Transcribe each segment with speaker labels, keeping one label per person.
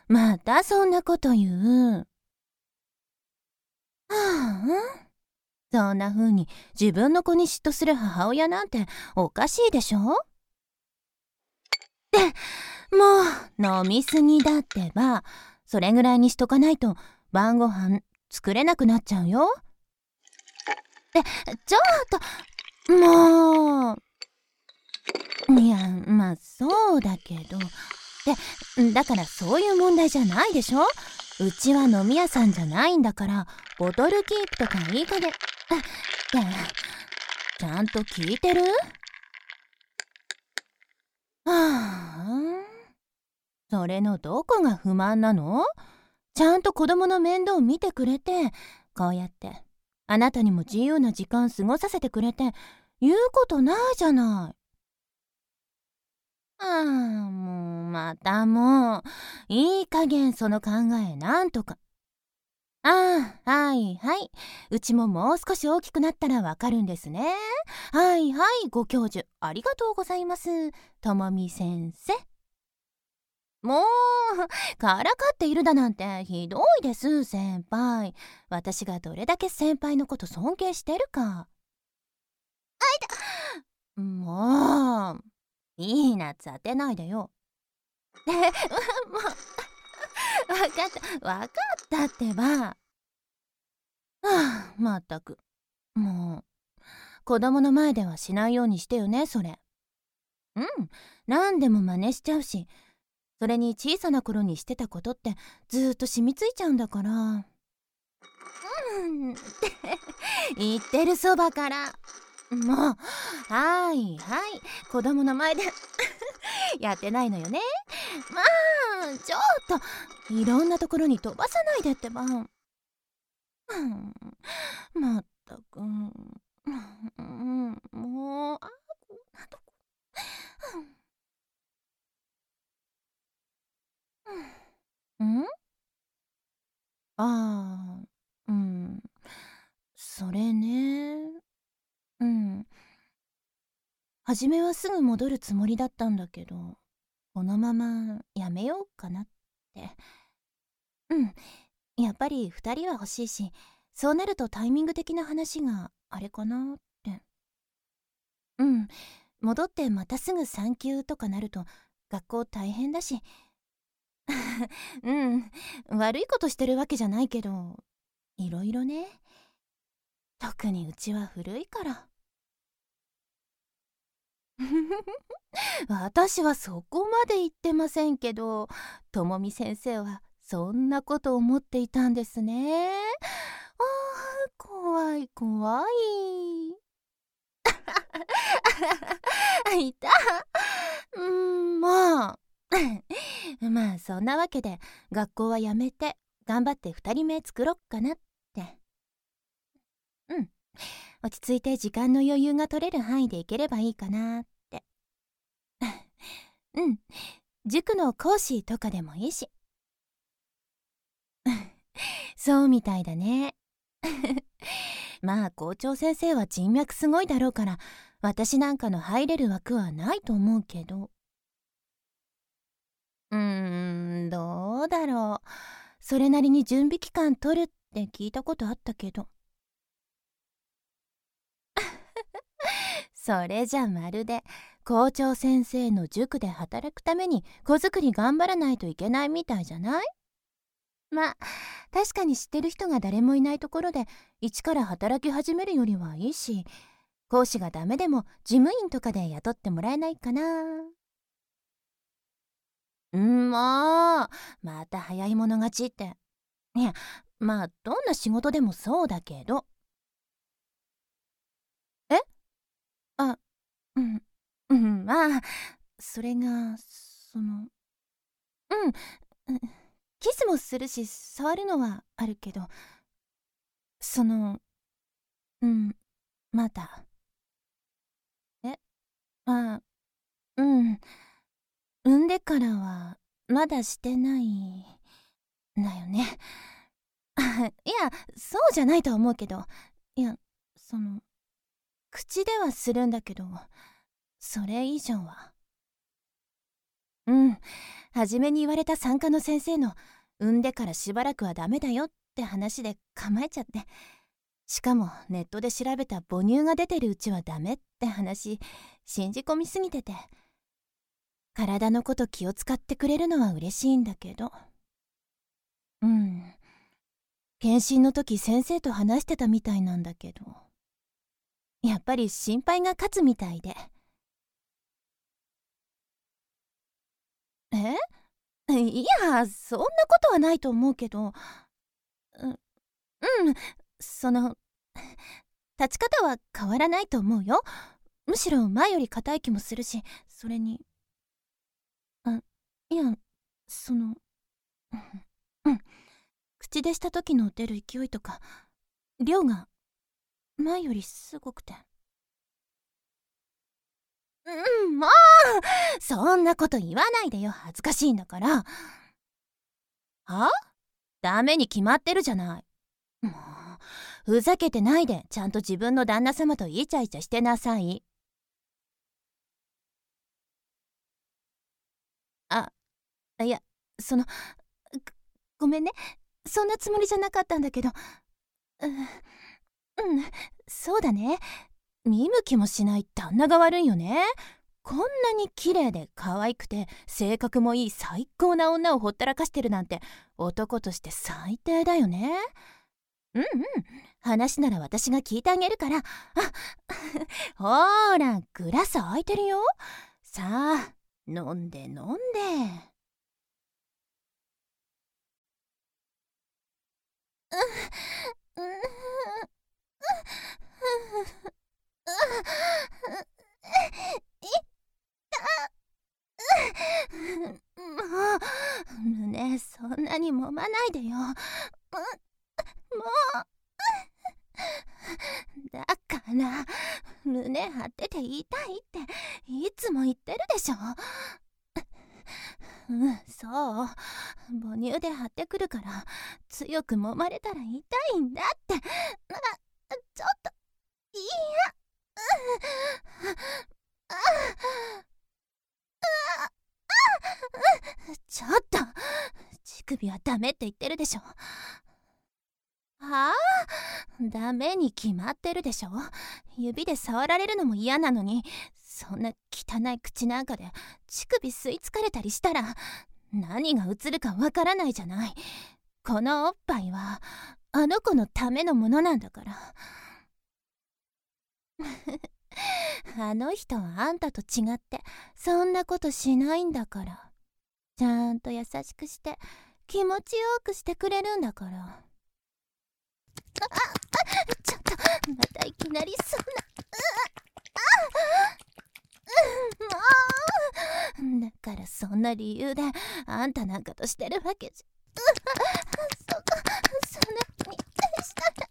Speaker 1: またそんなこと言う。はあ、そんな風に自分の子に嫉妬する母親なんておかしいでしょ。ってもう飲みすぎだってば。それぐらいにしとかないと晩ご飯作れなくなっちゃうよ。ちょっともう。いや、まあそうだけど。だからそういう問題じゃないでしょ。うちは飲み屋さんじゃないんだから、ボトルキープとかいい加減。ちゃんと聞いてる？はあ、それのどこが不満なの？ちゃんと子供の面倒を見てくれて、こうやってあなたにも自由な時間過ごさせてくれて、言うことないじゃない。もうまたもう、いい加減その考えなんとか。はいはい。うちももう少し大きくなったらわかるんですね。はいはい、ご教授ありがとうございます。ともみ先生。もう、からかっているだなんてひどいです、先輩。私がどれだけ先輩のこと尊敬してるか。もう、いい夏当てないでよ。もう、わかったってば。まったく。もう、子供の前ではしないようにしてよね、それ。何でも真似しちゃうし、それに小さな頃にしてたことってずっと染みついちゃうんだから。って言ってるそばから。もう、はいはい、子供の前でやってないのよね。まあ、ちょっと、いろんなところに飛ばさないでってば。まったく。もう、こんなとこ。んああ、うん。それね。うん。初めはすぐ戻るつもりだったんだけど、このままやめようかなって。うん。やっぱり二人は欲しいし、そうなるとタイミング的な話があれかなって。うん。戻ってまたすぐ産休とかなると学校大変だし。うん。悪いことしてるわけじゃないけど、いろいろね。特にうちは古いから。私はそこまで言ってませんけど、ともみ先生はそんなこと思っていたんですね。怖い怖い。いた。もう。まあそんなわけで学校はやめて頑張って2人目作ろっかなって。うん。落ち着いて時間の余裕が取れる範囲でいければいいかなって。うん。塾の講師とかでもいいし。そうみたいだね。まあ校長先生は人脈すごいだろうから、私なんかの入れる枠はないと思うけど。どうだろう。それなりに準備期間取るって聞いたことあったけど。それじゃまるで校長先生の塾で働くために子作り頑張らないといけないみたいじゃない？まあ確かに知ってる人が誰もいないところで一から働き始めるよりはいいし、講師がダメでも事務員とかで雇ってもらえないかな。もうまた早い者勝ちって。いや、まあどんな仕事でもそうだけど。えあ、まあそれがうんキスもするし触るのはあるけど、そのうんまだ。えあうん産んでからはまだしてないんだよね。いやそうじゃないとは思うけど、いや口ではするんだけど、それ以上は。うん初めに言われた産科の先生の産んでからしばらくはダメだよって話で構えちゃって、しかもネットで調べた母乳が出てるうちはダメって話信じ込みすぎてて、体のこと気を使ってくれるのは嬉しいんだけど、検診の時先生と話してたみたいなんだけど、やっぱり心配が勝つみたいで。いや、そんなことはないと思うけど、その、立ち方は変わらないと思うよ。むしろ前より硬い気もするし、それに、いや、その、口でした時の出る勢いとか、量が前よりすごくて。もうそんなこと言わないでよ、恥ずかしいんだから。ダメに決まってるじゃない。もうふざけてないで、ちゃんと自分の旦那様とイチャイチャしてなさい。いや、ごめんね、そんなつもりじゃなかったんだけど。そうだね、見向きもしない旦那が悪いよね。こんなに綺麗で可愛くて性格もいい最高な女をほったらかしてるなんて、男として最低だよね。話なら私が聞いてあげるから。ほーら、グラス空いてるよ。さあ、飲んで飲んで。もう胸そんなに揉まないでよ。もうだから胸張ってて痛いっていつも言ってるでしょ。そう、母乳で張ってくるから強く揉まれたら痛いんだって。ちょっといや、ちょっと乳首はダメって言ってるでしょ。ダメに決まってるでしょ。指で触られるのも嫌なのに、そんな汚い口なんかで乳首吸い付かれたりしたら何が映るかわからないじゃない。このおっぱいはあの子のためのものなんだから。あの人はあんたと違ってそんなことしないんだから。ちゃんと優しくして気持ちよくしてくれるんだから。ちょっとまたいきなりそんな。だからそんな理由であんたなんかとしてるわけじゃ。そんなにしたら、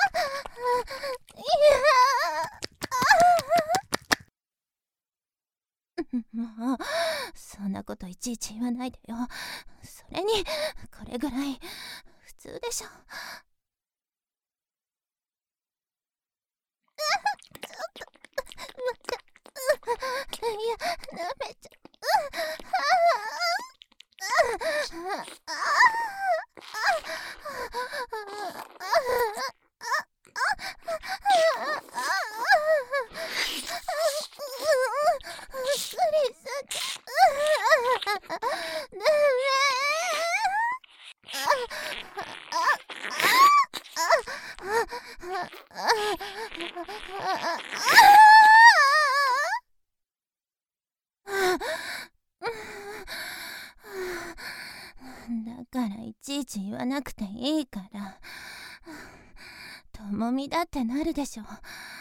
Speaker 1: もうそんなこといちいち言わないでよ。それにこれぐらい普通でしょ。いや、ダメじゃ。だからいちいち言わなくていいから。ともみだってなるでしょ。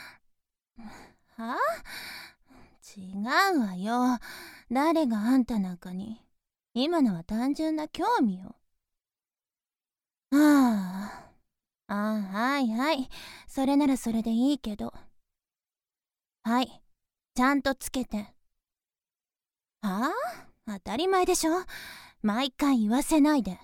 Speaker 1: 違うわよ。誰があんたなんかに。今のは単純な興味よ。はいはい。それならそれでいいけど。はい。ちゃんとつけて。当たり前でしょ。毎回言わせないで。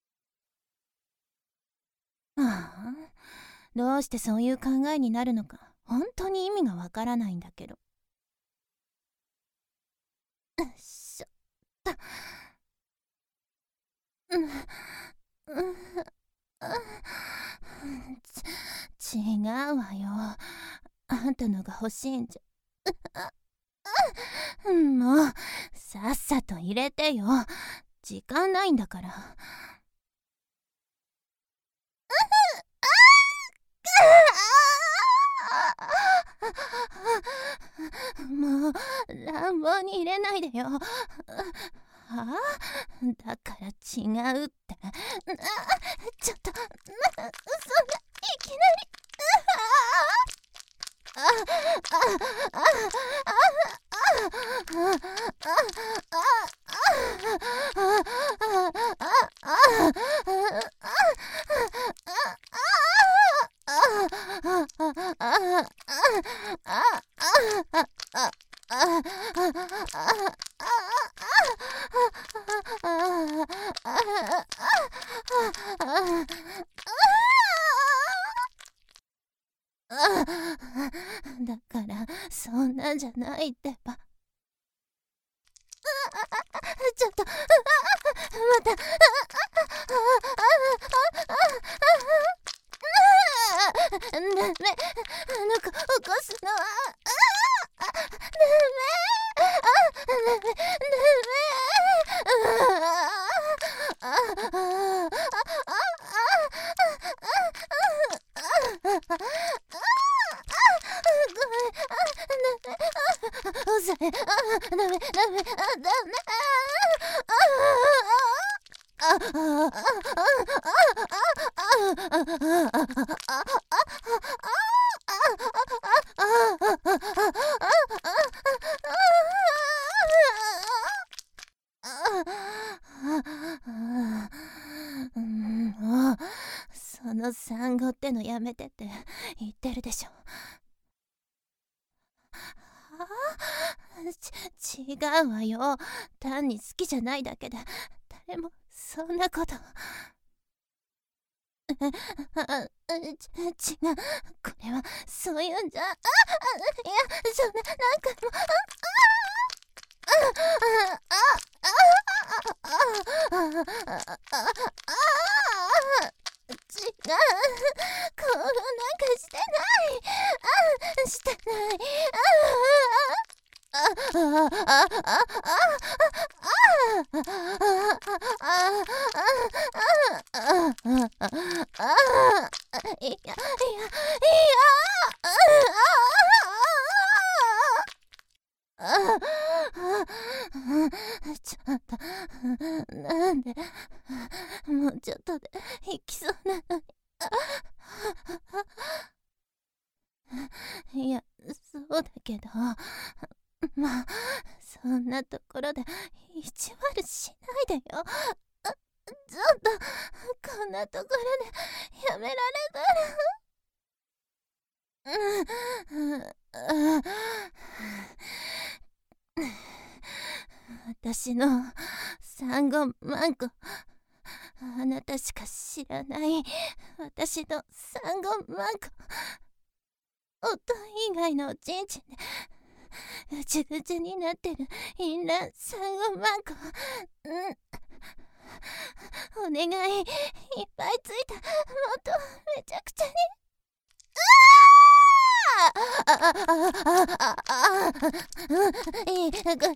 Speaker 1: どうしてそういう考えになるのか本当に意味がわからないんだけど。しょっと。 違うわよ。あんたのが欲しいんじゃ。もうさっさと入れてよ。時間ないんだから。もう乱暴に入れないでよ。はあ、だから違うって。ちょっと、そんないきなり。だからそんなんじゃないってば。ちょっと、また。ダメ、あの子起こすのは。ダメ、ダメ、うざい。ダメ、ダメ、ダメ。もうその産後ってのやめてって言ってるでしょ。違うわよ。単に好きじゃないだけで誰もそんなこと。違う。これはそういうんじゃ。いや、そんななんかも違う。こうなんかしてない。してない。いやいやいや。ちょっと、なんで、もうちょっとで行きそうなのに。いや、そうだけど、まあ、そんなところで意地悪しないでよ。ちょっと、こんなところでやめられたら。私の産後マンコ、あなたしか知らない私の産後マンコ、夫以外のおちんちんでぐちゅぐちゅになってる淫乱産後マンコ、お願い、いっぱいついた、もっとめちゃくちゃに。いい、これ、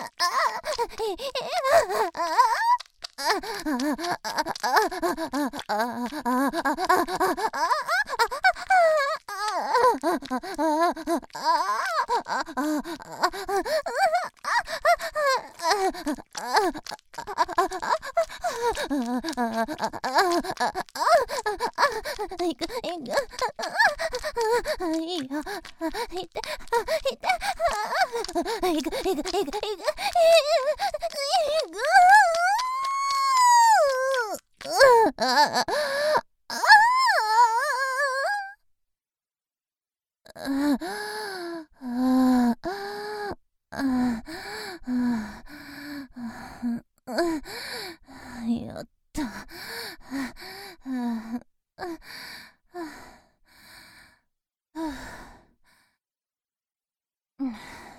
Speaker 1: いく、いいよ、いて、いく、やった。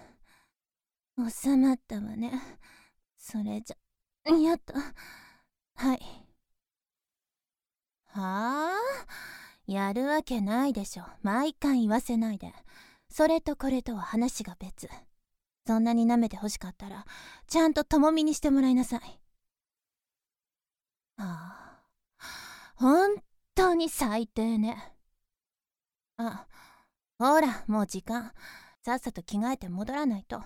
Speaker 1: 収まったわね。それじゃ、やっと。 はい。はあ、やるわけないでしょ。毎回言わせないで。それとこれとは話が別。そんなに舐めて欲しかったらちゃんと友見にしてもらいなさい。ああ、本当に最低ね。あ、ほらもう時間。さっさと着替えて戻らないと。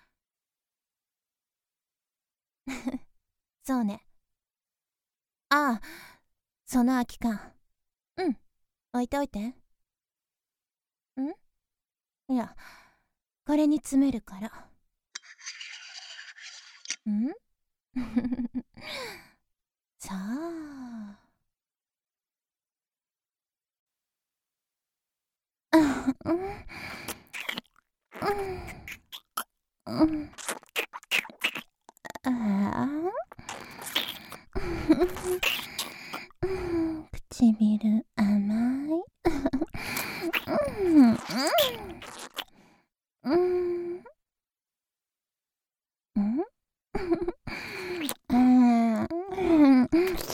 Speaker 1: そうね。ああ、その空き缶。うん、置いておいて。ん、いや、これに詰めるから。んさあ。うんうんうん、ああ。唇甘い。うんうんうんうん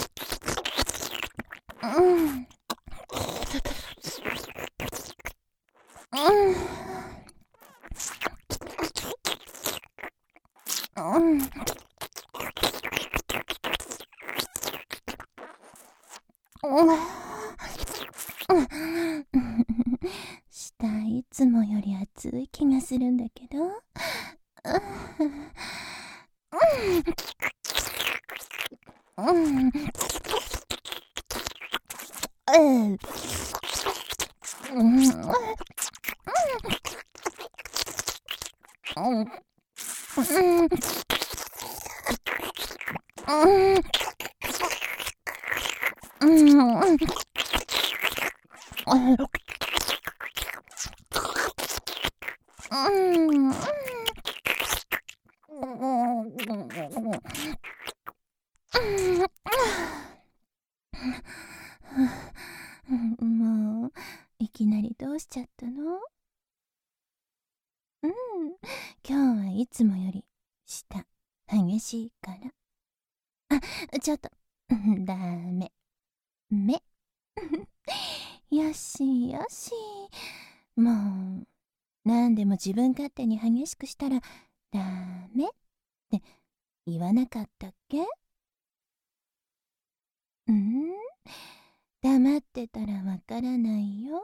Speaker 1: 舌いつもより熱い気がするんだけど。もういきなりどうしちゃったの？うん、今日はいつもより舌激しいから。あ、ちょっと、ダメ。目。よしよし。もう何でも自分勝手に激しくしたらダメって言わなかったっけ？うん、黙ってたらわからないよ。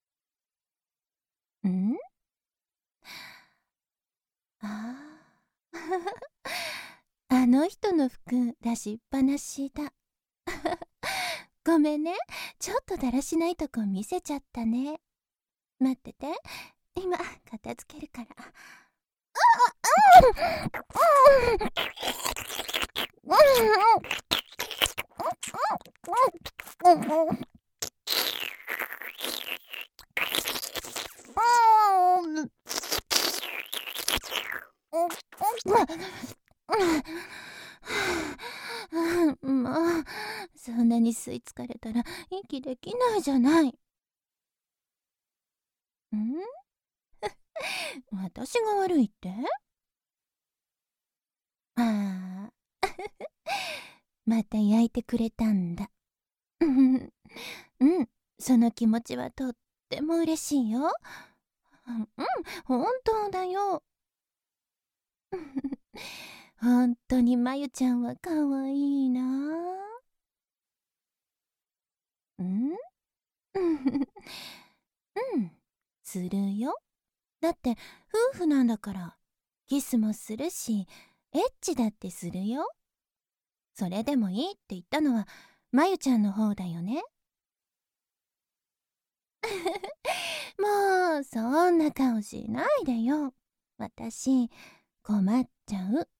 Speaker 1: ん、ああ。あの人の服出しっぱなしだ。ごめんね。ちょっとだらしないとこ見せちゃったね。待ってて。今、片付けるから。もう、そんなに吸い付かれたら息できないじゃない。私が悪いって？ああ。また焼いてくれたんだ。うん、その気持ちはとっても嬉しいよ。本当だよ。本当にまゆちゃんはかわいいな。うん、うん、するよ。だって夫婦なんだから、キスもするし、エッチだってするよ。それでもいいって言ったのはまゆちゃんの方だよね。もうそんな顔しないでよ。私困っちゃう。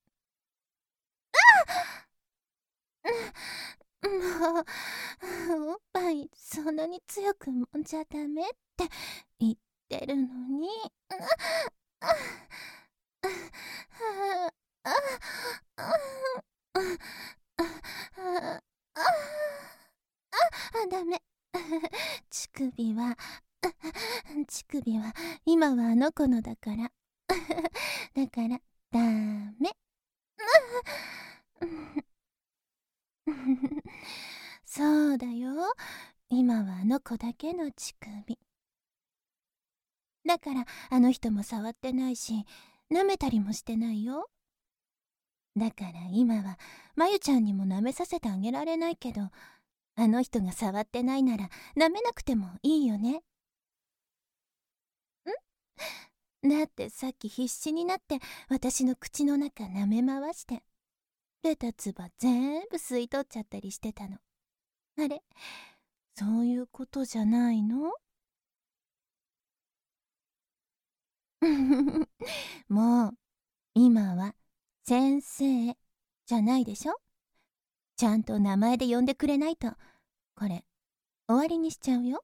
Speaker 1: もう、おっぱいそんなに強く揉んじゃダメって言ってるのに。ダメ。乳首は、乳首は今はあの子のだから。だからダメ。 今はあの子だけの乳首。だからあの人も触ってないし、舐めたりもしてないよ。だから今はまゆちゃんにも舐めさせてあげられないけど、あの人が触ってないなら舐めなくてもいいよね。だってさっき必死になって私の口の中舐め回して出た唾全部吸い取っちゃったりしてたの。あれ、そういうことじゃないの？もう今は先生じゃないでしょ。ちゃんと名前で呼んでくれないとこれ終わりにしちゃうよ。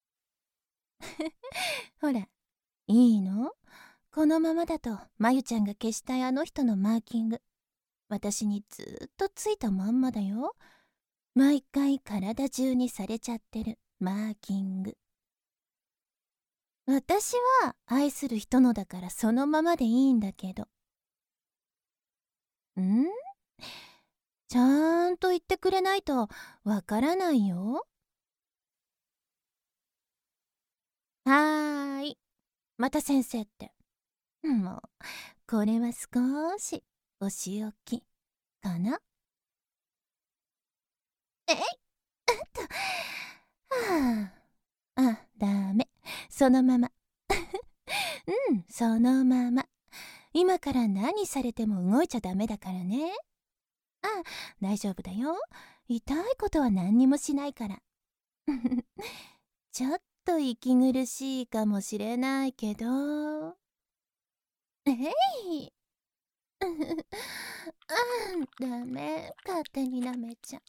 Speaker 1: ほら、いいの？このままだとまゆちゃんが消したいあの人のマーキング、私にずっとついたまんまだよ。毎回体中にされちゃってるマーキング。私は愛する人のだからそのままでいいんだけど。ちゃんと言ってくれないとわからないよ。はーい、また先生って。もうこれは少しお仕置きかな。えいはあ、ダメ。そのまま。そのまま。今から何されても動いちゃダメだからね。大丈夫だよ。痛いことは何にもしないから。ちょっと息苦しいかもしれないけど。えいダメ。勝手に舐めちゃう。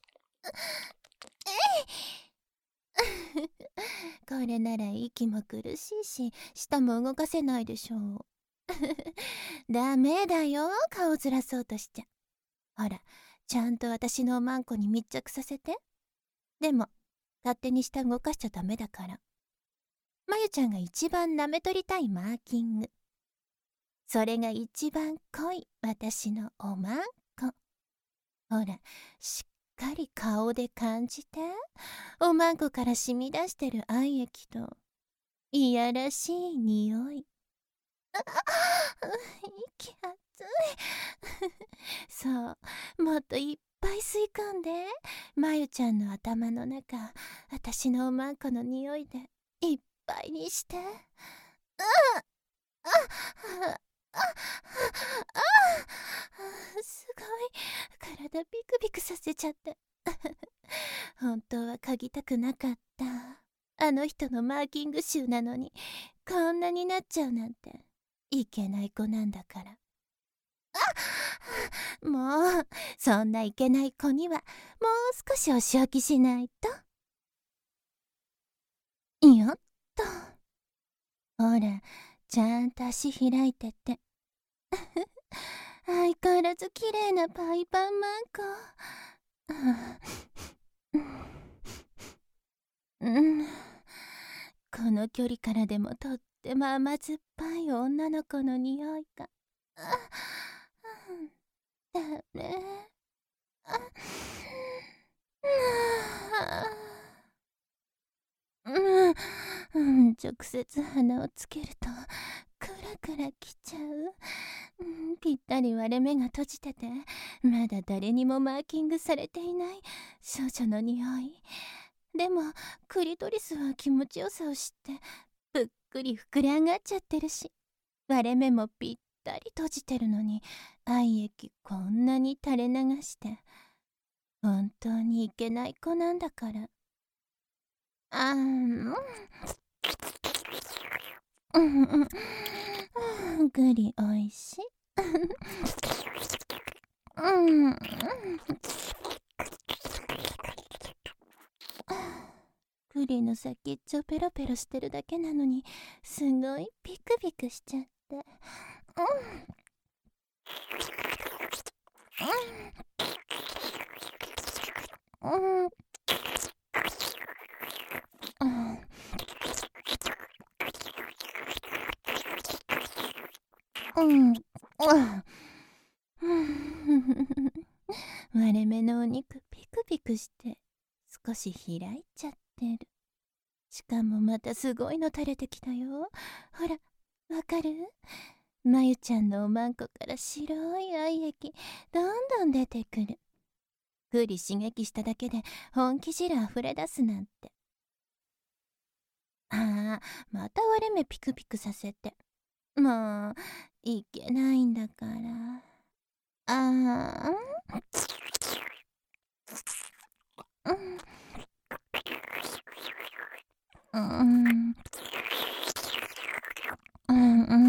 Speaker 1: これなら息も苦しいし、舌も動かせないでしょう。ダメだよ、顔ずらそうとしちゃ。ほら、ちゃんと私のおまんこに密着させて。でも、勝手に舌動かしちゃダメだから。まゆちゃんが一番舐め取りたいマーキング。それが一番濃い私のおまんこ。ほら、しっかり顔で感じて。おまんこから染み出してる愛液と、いやらしい匂い。息熱い。そう、もっといっぱい吸い込んで。まゆちゃんの頭の中、私のおまんこの匂いでいっぱいにして。すごい。体ビクビクさせちゃって。本当は嗅ぎたくなかった。あの人のマーキング臭なのに、こんなになっちゃうなんて。いけない子なんだから。もう、そんないけない子には、もう少しお仕置きしないと。よっと。ほら、ちゃんと足開いてて。相変わらず綺麗なパイパンマンコ。この距離からでもとっても甘酸っぱい女の子の匂いが。ダメ。直接鼻をつけるとクラクラきちゃう。ぴったり割れ目が閉じてて、まだ誰にもマーキングされていない少女の匂い。でもクリトリスは気持ちよさを知ってぷっくり膨れ上がっちゃってるし、割れ目もぴったり閉じてるのに愛液こんなに垂れ流して。本当にいけない子なんだから。グリおいしい。グリの先っちょペロペロしてるだけなのにすごいビクビクしちゃって。割れ目のお肉ピクピクして少し開いちゃってる。 しかもまたすごいの垂れてきたよ。ほら、わかる？まゆちゃんのおまんこから白い愛液どんどん出てくる。ふり刺激しただけで本気汁あふれ出すなんて。ああ、また割れ目ピクピクさせて。もういけないんだから。ああ、うん、うん、うん、うん、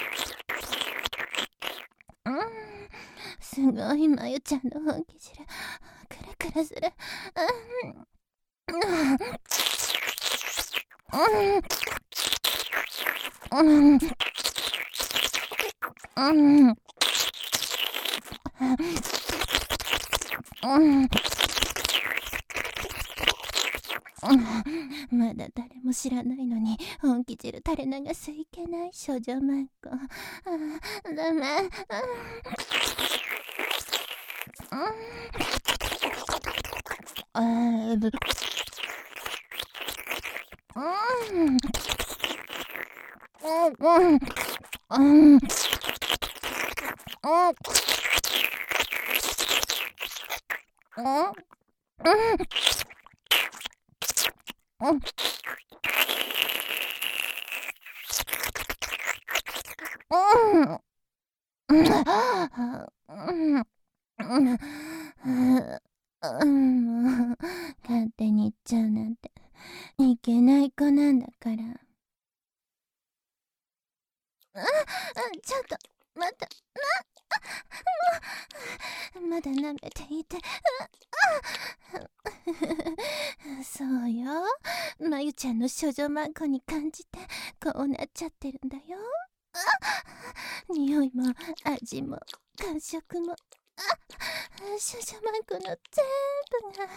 Speaker 1: うん、すごいまゆちゃんの本気汁クラクラする。うん、うん、うん、うん、うん、まだ誰も知らないのに本気汁垂れ流すいけない少女マンコ。ダメ。勝手に言っちゃうなんていけない子なんだから。ちょっと待った。まだ舐めていて。そうよ、まゆちゃんの少女マンコに感じてこうなっちゃってるんだよ。匂いも味も感触も少女マンコの全部が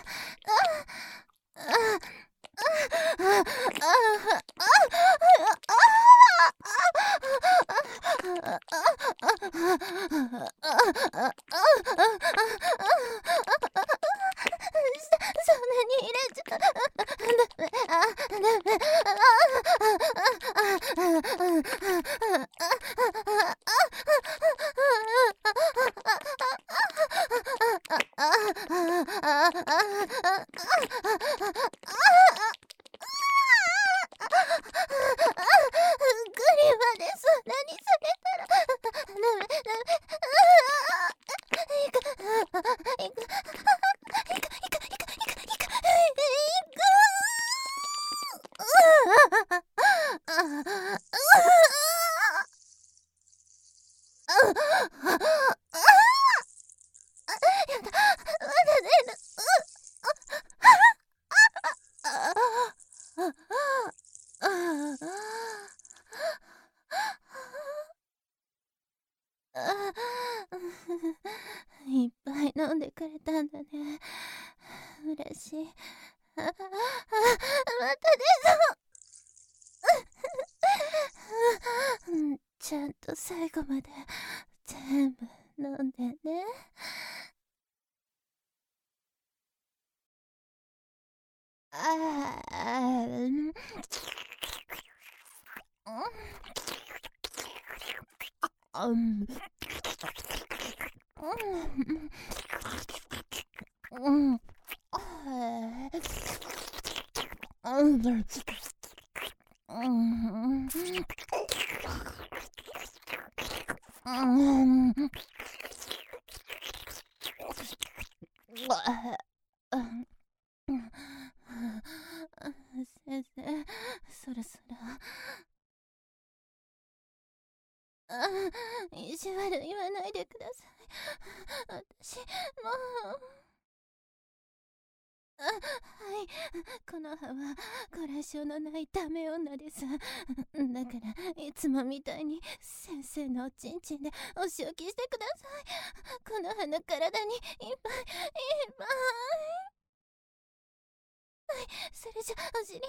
Speaker 1: そんなに入れちゃダメ。グリまでそんなにされたらダメダメ。いくいくいくいくいくいくいくいくやだ、まだ出る。いっぱい飲んでくれたんだね。嬉しい。またちゃんと最後まで全部飲んでね。ああ、うん。うん。先生、そろそろ。意地悪言わないでください。私、もう。はい、この葉はこれ以上のないダメ女です。だからいつもみたいに先生のおちんちんでお仕置きしてください。この葉の体にいっぱいいっぱい。はい、それじゃお尻。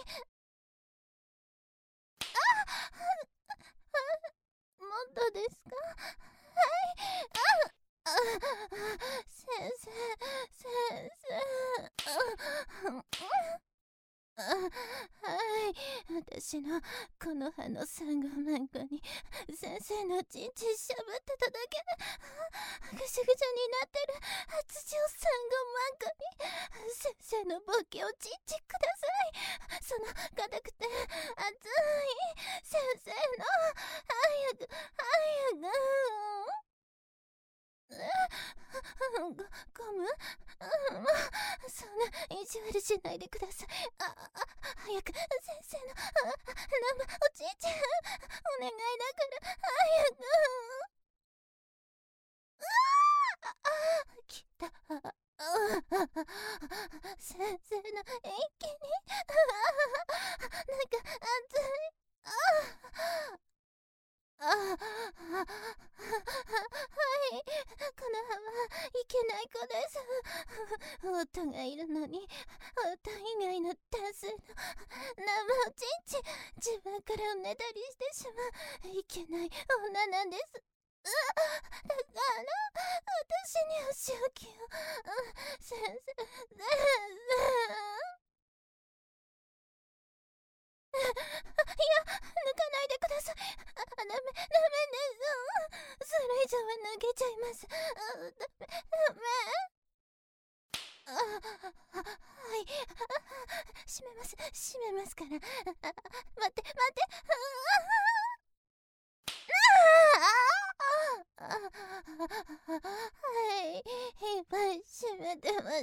Speaker 1: もっとですか？はい。先生、先生。はい。 私のこの葉の産後マンコに先生のチンチンしゃぶってただけでぐしゃぐしゃになってる発情産後マンコに先生のボケをチンチンください。その硬くて熱い先生の早くゴムそんな意地悪しないでください。早く先生の生おちいちゃんお願いだから早く。来た。先生の一気になんか熱い。はい、この葉はいけない子です。夫がいるのに夫以外の男性の生おちんちん自分からうねたりしてしまういけない女なんです。だから私にお仕置きを。先生いや、抜かないでください。ダメです。それ以上は抜けちゃいます。ダメ。はい。閉めますから。待って。はい。いっぱい閉めてます。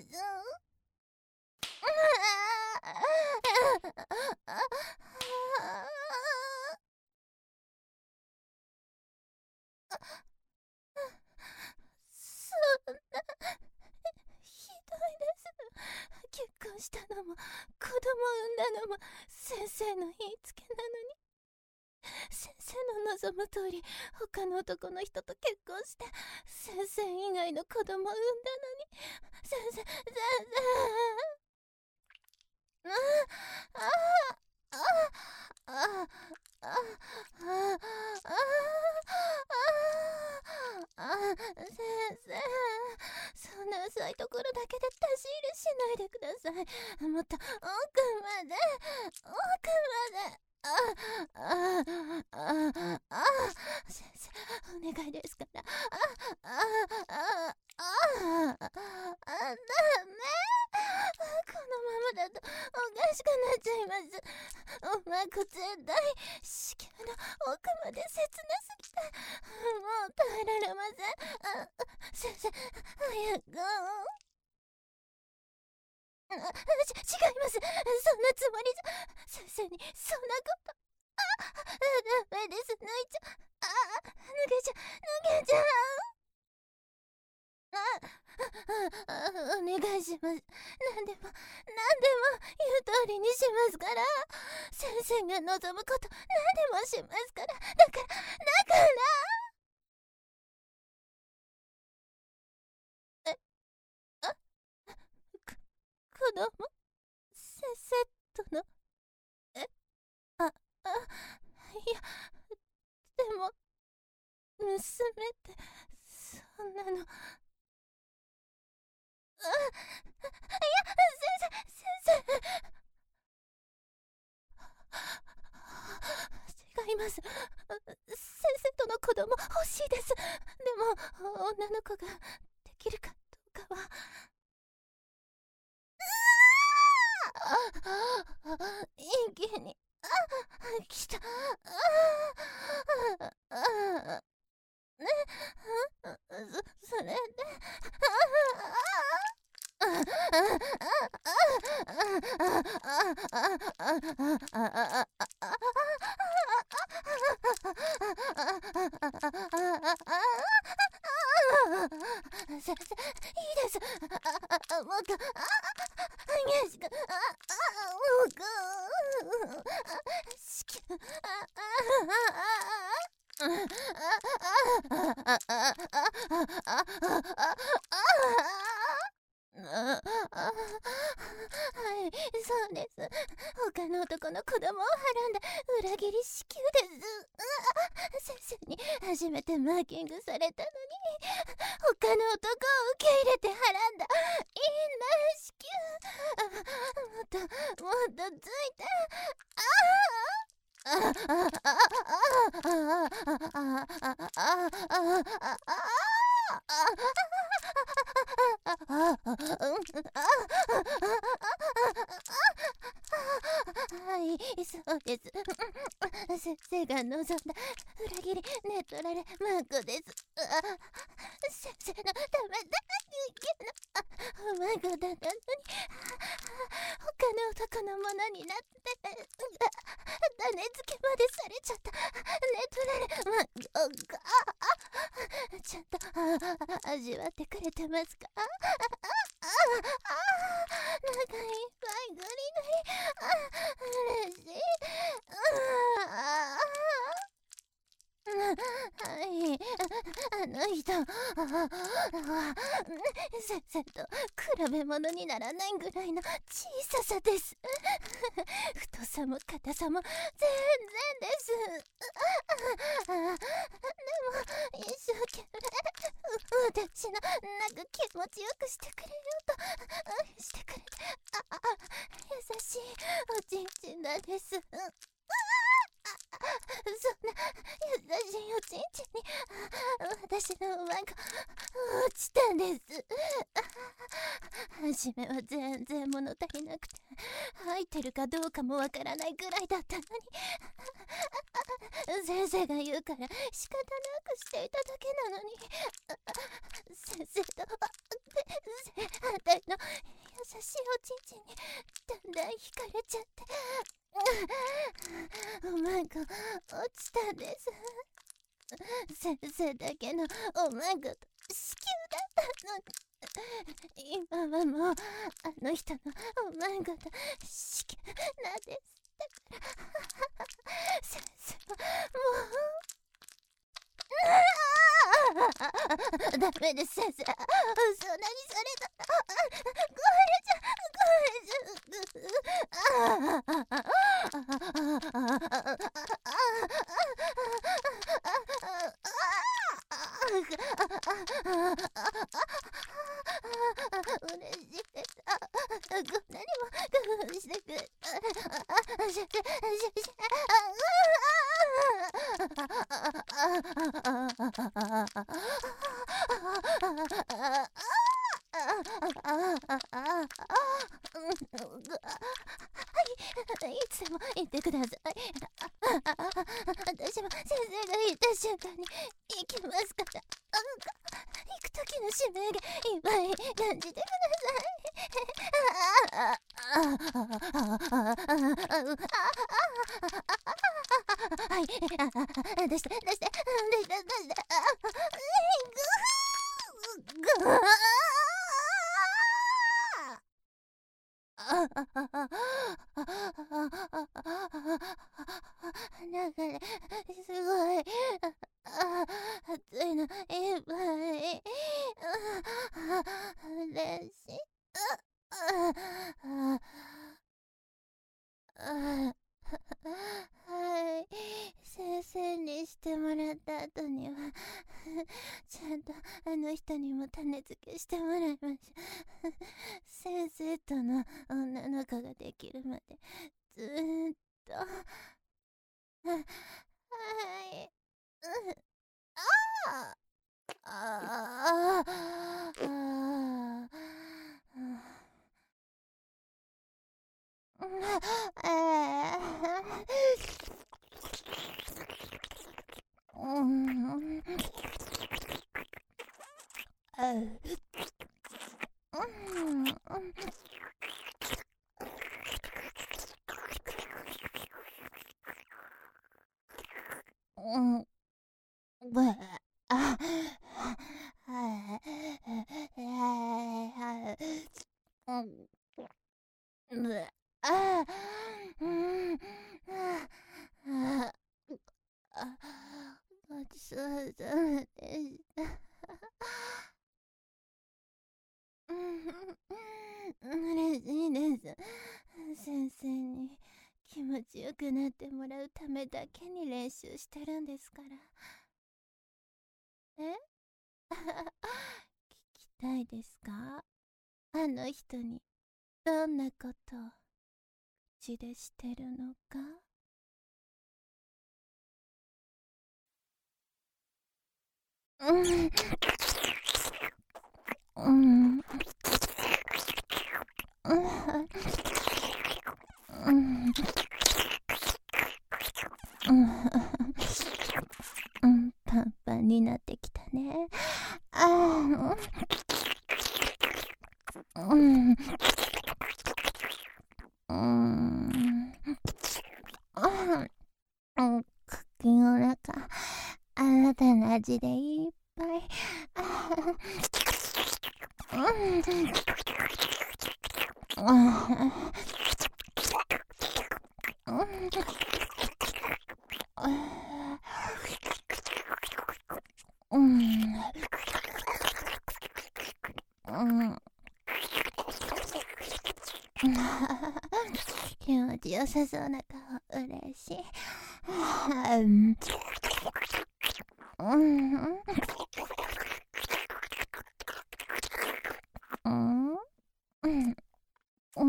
Speaker 1: そんなひどいです。結婚したのも子供産んだのも先生の言いつけなのに、先生の望む通り他の男の人と結婚して先生以外の子供産んだのに、先生先生、そんな浅いところだけで出し入れしないでください。もっと奥まで。先生お願いですから。ダメ。このままだとおかしくなっちゃいます。おまこ絶対子宮の奥まで切なすぎてもう耐えられません。先生早く。違います。そんなつもりじゃ。先生にそんなこと。ダメです。脱げちゃう。お願いします。何でも言う通りにしますから。先生が望むこと何でもしますから。だから子供先生とのいやでも娘ってそんなの。いや先生違います。先生との子供欲しいです。でも女の子ができるかどうかは。一気に来た。それで先生いいです。僕激しく子宮はい、そうです。他の男の子供をはらんだ裏切り子宮です。先生に初めてマーキングされたのに他の男を受け入れてはらんだ子宮。もっとついて。 はい、そうです。先生が望んだ裏切りネトラレマークです。先生のためだけのマークだったのに、他の男のものになって種付けまでされちゃったネトラレマークがちゃんと味わってくれてますか？中いっぱいグリグリ嬉しい。はい、あの人、先生と比べ物にならないぐらいの小ささです。太さも硬さも全然です。でも、一生懸命、私のなんか気持ちよくしてくれようとしてくれて、優しいおちんちんなんです。そんな優しいおちんちんに私の馬が落ちたんです。初めは全然物足りなくて入ってるかどうかもわからないぐらいだったのに、先生が言うから仕方なくしていただけなのに、先生と正反対の優しいおちんちんにだんだん惹かれちゃって、馬が落ちたんです。先生だけのおまんごと子宮だったのに、今はもうあの人のおまんごと子宮なんです。だから先生はもうダメです。先生、そんなにされたら嬉しいです。こんなにも工夫してくれた。いつでも言ってください。私も先生が言った瞬間に行きますから。行く時の使命がいっぱい感じてください。はい、出して、出して、出して、出して、ぐーなんかね、すごい、熱いのいっぱい。嬉しい。はい。先生にしてもらった後には、ちゃんとあの人にも種付けしてもらいましょう。先生との女の子ができるまで、ずーっと。はい。うん。ああ。ああ。ああ。うん。ごちそうさまでした。嬉しいです。先生に気持ちよくなってもらうためだけに練習してるんですから。え聞きたいですか？あの人にどんなことを口でしてるのか。 うん。うん。パンパンになってきたね。うん。うん。口の中、あなたの味でいっぱい。うん。気持ちよさそうな顔、嬉しい。うん。うん。うん。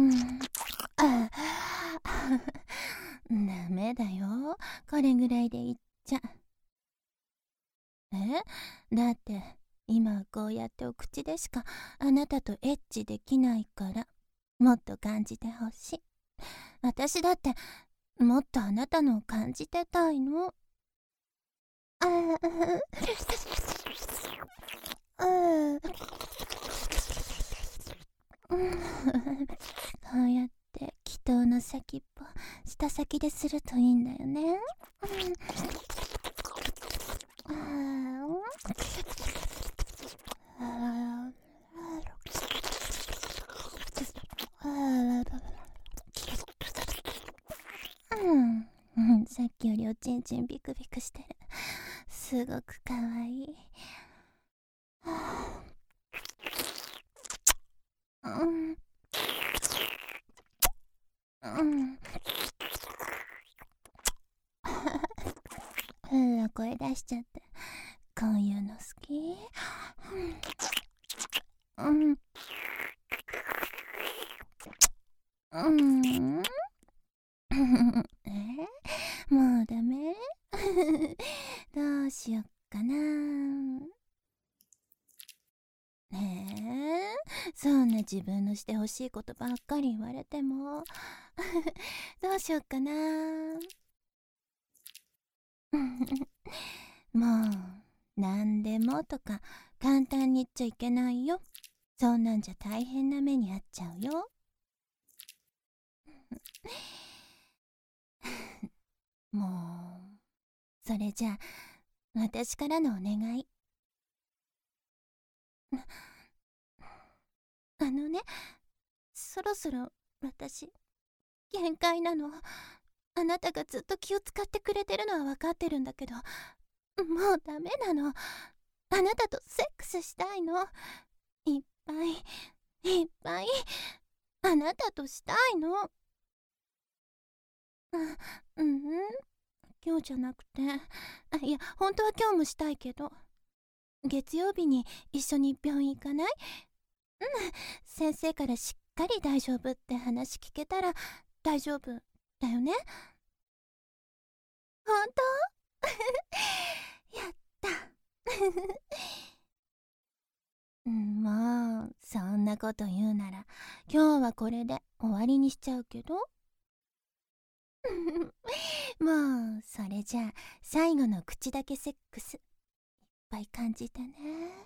Speaker 1: ダメだよ。これぐらいで言っちゃ。だって今はこうやってお口でしかあなたとエッチできないから、もっと感じてほしい。私だってもっとあなたのを感じてたいの。こうやって祈祷の先っぽ舌先でするといいんだよね。さっきよりおちんちんビクビクしてる。すごくかわいい。声出しちゃって。こういうの好き？もうダメ？どうしよっかな。そんな自分のしてほしいことばっかり言われてもどうしよっかな。もうなんでもとか簡単に言っちゃいけないよ。そんなんじゃ大変な目に遭っちゃうよ。もうそれじゃあ私からのお願い。そろそろ私限界なの。あなたがずっと気を使ってくれてるのは分かってるんだけど、もうダメなの。あなたとセックスしたいの。いっぱいいっぱいあなたとしたいの。今日じゃなくて、いや本当は今日もしたいけど、月曜日に一緒に病院行かない？先生からしっかり大丈夫って話聞けたら大丈夫だよね？本当？やったもうそんなこと言うなら今日はこれで終わりにしちゃうけどもうそれじゃあ最後の口だけセックスいっぱい感じてね。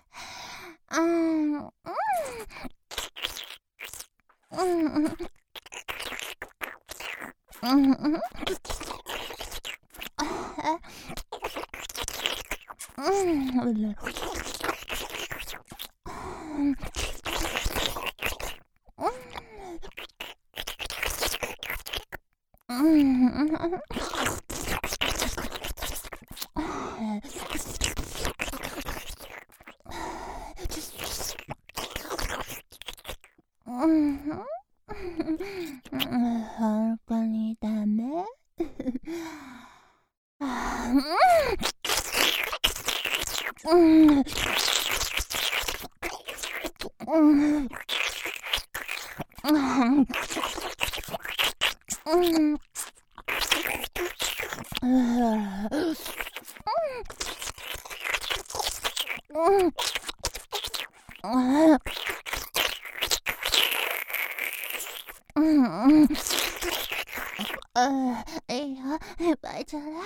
Speaker 1: 本当にダメ？ いや、いっぱいちょうだい。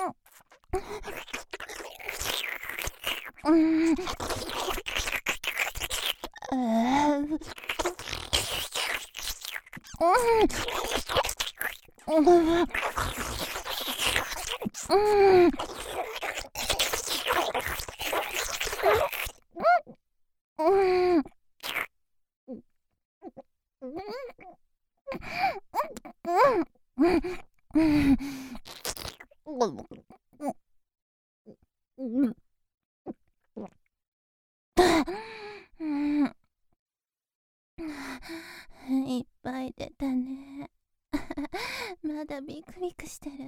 Speaker 1: いっぱい出たね。まだビクビクしてる。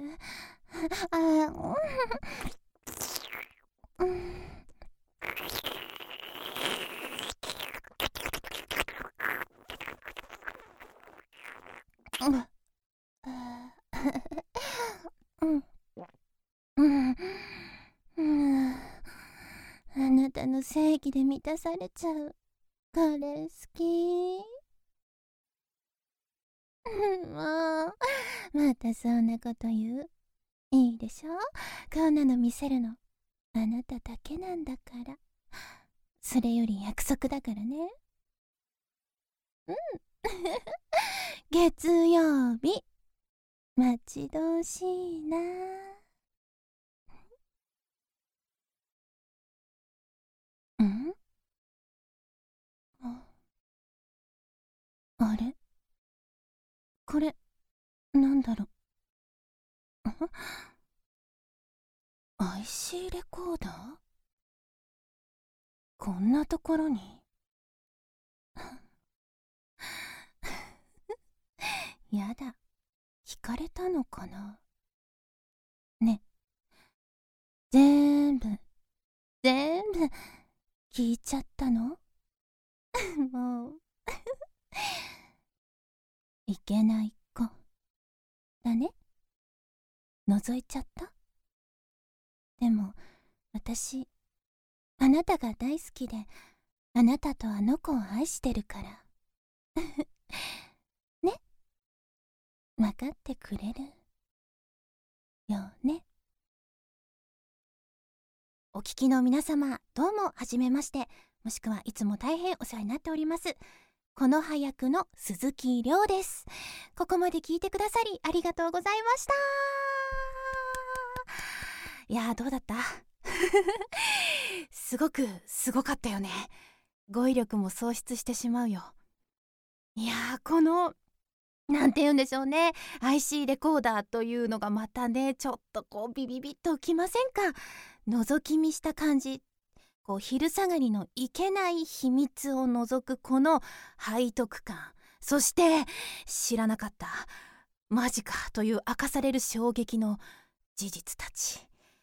Speaker 1: あなたの正義で満たされちゃう。これ好き。もうまたそんなこと言う。いいでしょ、こんなの見せるのあなただけなんだから。それより約束だからね。月曜日待ち遠しいな。あれ、これなんだろう。IC レコーダー、こんなところに。やだ、聞かれたのかな。ね、全部聞いちゃったの？もういけない子だね。覗いちゃった。でも私、あなたが大好きで、あなたとあの子を愛してるから。ね、分かってくれるよね。お聞きの皆様、どうもはじめまして、もしくはいつも大変お世話になっております。この葉役の鈴木亮です。ここまで聞いてくださりありがとうございました。いやー、どうだった？すごかったよね。語彙力も喪失してしまうよ。いやー、このなんて言うんでしょうね、 IC レコーダーというのがまたね、ちょっとこうビビビッときませんか？覗き見した感じ、こう昼下がりのいけない秘密を覗くこの背徳感、そして知らなかった、マジかという明かされる衝撃の事実たち。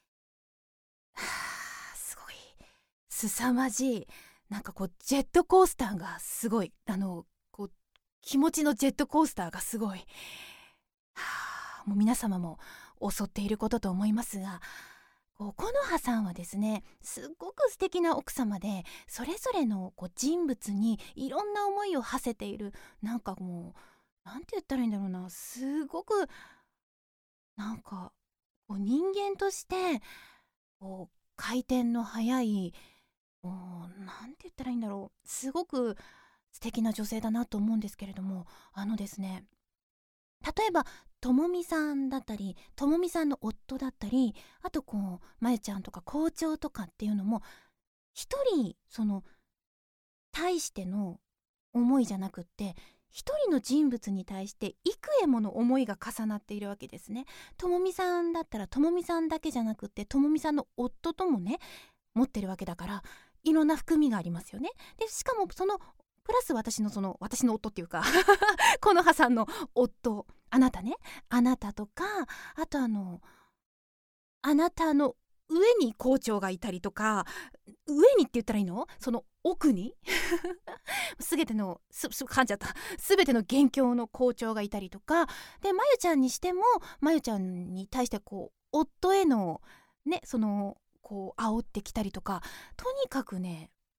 Speaker 1: すごい凄まじい、なんかこうジェットコースターがすごい、こう気持ちのジェットコースターがすごい、もう皆様も襲っていることと思いますが、この葉さんはですね、すっごく素敵な奥様で、それぞれの人物にいろんな思いを馳せている、なんかもうなんて言ったらいいんだろうな、すごくなんか人間として回転の速い、なんて言ったらいいんだろう、すごく素敵な女性だなと思うんですけれども、ですね、例えばともみさんだったり、ともみさんの夫だったり、あとまゆちゃんとか校長とかっていうのも、一人対しての思いじゃなくって、一人の人物に対して幾重もの思いが重なっているわけですね。ともみさんだったらともみさんだけじゃなくって、ともみさんの夫ともね持ってるわけだから、いろんな含みがありますよね。でしかもそのプラス私の夫っていうかこの葉さんの夫、あなたね、あなたとか、あとあなたの上に校長がいたりとか、上にって言ったらいいの？その奥にすべての噛んじゃった、すべての元凶の校長がいたりとかで、まゆちゃんにしても、まゆちゃんに対して夫へのね、煽ってきたりとか、とにかくね、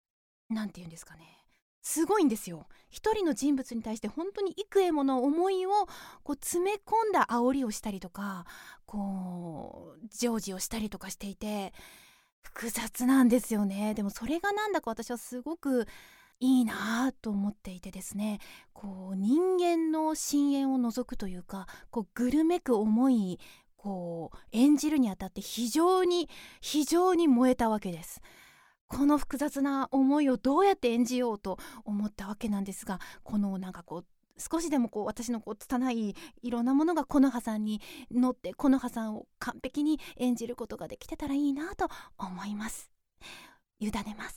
Speaker 1: なんて言うんですかね、すごいんですよ。一人の人物に対して本当に幾重もの思いをこう詰め込んだ煽りをしたりとか、こうジョージをしたりとかしていて、複雑なんですよね。でもそれがなんだか私はすごくいいなと思っていてですね、こう人間の深淵を覗くというか、こうぐるめく思い、こう演じるにあたって非常に燃えたわけです。この複雑な思いをどうやって演じようと思ったわけなんですが、このなんかこう少しでもこう私のこう拙いいろんなものが木の葉さんに乗って、木の葉さんを完璧に演じることができてたらいいなと思います。委ねます。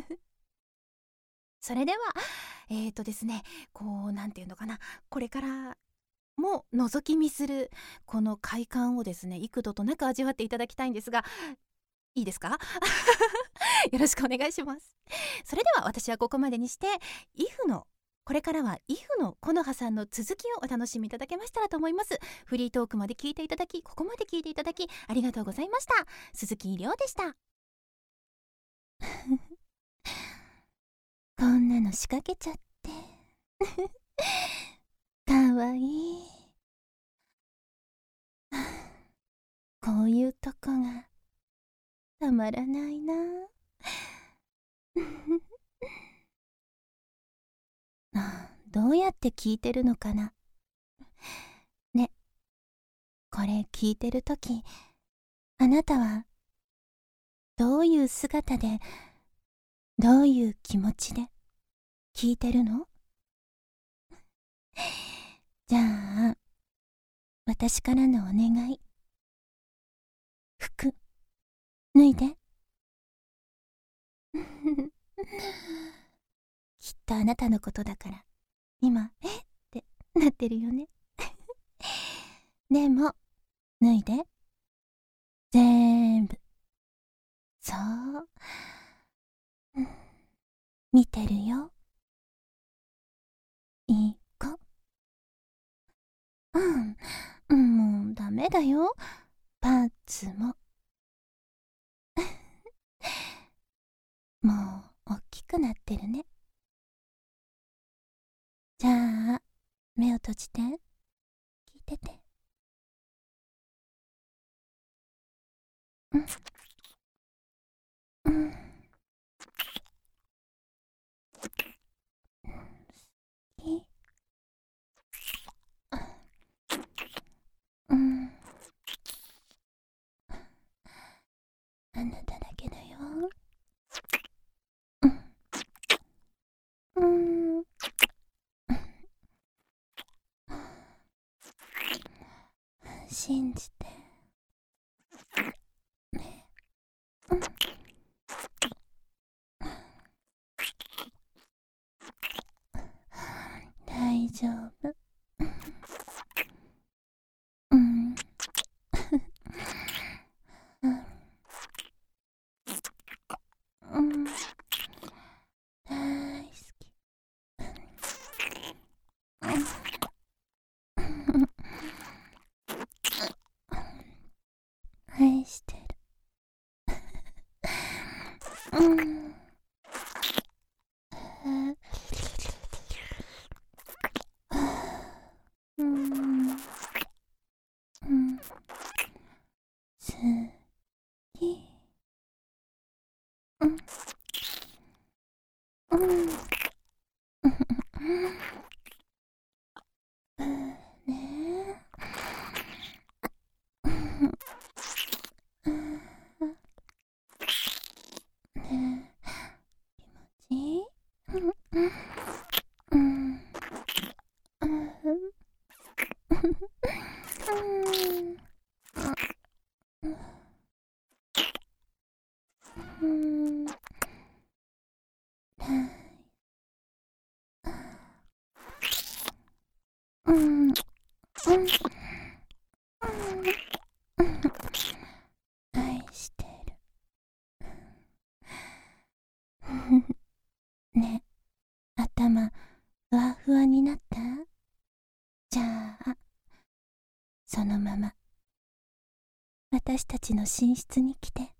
Speaker 1: それではですね、こうなんていうのかな、これからも覗き見するこの快感をですね、幾度となく味わっていただきたいんですが、いいですか？よろしくお願いします。それでは私はここまでにして、これからはイフの木の葉さんの続きをお楽しみいただけましたらと思います。フリートークまで聞いていただき、ここまで聞いていただきありがとうございました。鈴木亮でした。こんなの仕掛けちゃってかわいい。こういうとこがたまらないなどうやって聞いてるのかな。ね、これ聞いてるとき、あなたはどういう姿で、どういう気持ちで聞いてるの？じゃあ、私からのお願い。服、脱いで。きっとあなたのことだから、今、ってなってるよね。でも、脱いで。全部。そう。見てるよ。いい子。もうダメだよ。パンツも。もう、おっきくなってるね。じゃあ、目を閉じて。聞いてて。うん。うん。いい。うん。あなただけだよ。うん。うん。信じて。ね。うん。大丈夫。うん。うん。うん。大好き。愛してる。うん。うん。うん。好き。うん。うん。ねえ。ねえ。気持ちいい？うん。うん。うん。うん。愛してる。ね、頭ふわふわになった？じゃあ、そのまま私たちの寝室に来て。